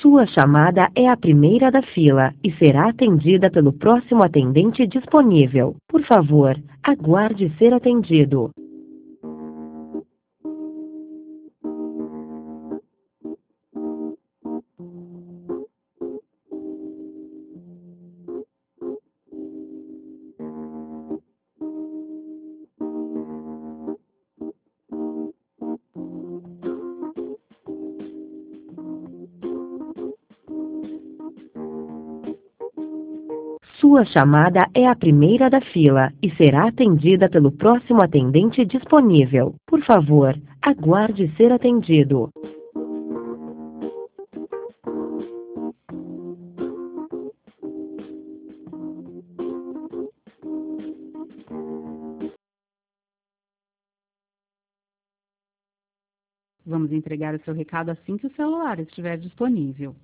Sua chamada é a primeira da fila e será atendida pelo próximo atendente disponível. Por favor, aguarde ser atendido. Sua chamada é a primeira da fila e será atendida pelo próximo atendente disponível. Por favor, aguarde ser atendido. Vamos entregar o seu recado assim que o celular estiver disponível.